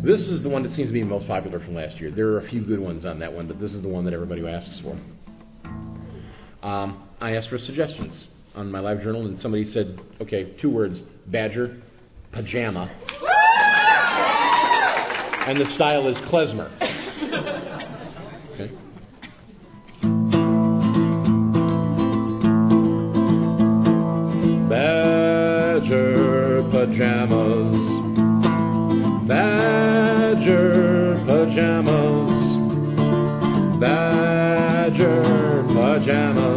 This is the one that seems to be most popular from last year. There are a few good ones on that one, but this is the one that everybody asks for. I asked for suggestions on my live journal, and somebody said, okay, 2 words, badger, pajama, and the style is klezmer. Okay. Badger pajamas, badger pajamas, badger pajamas.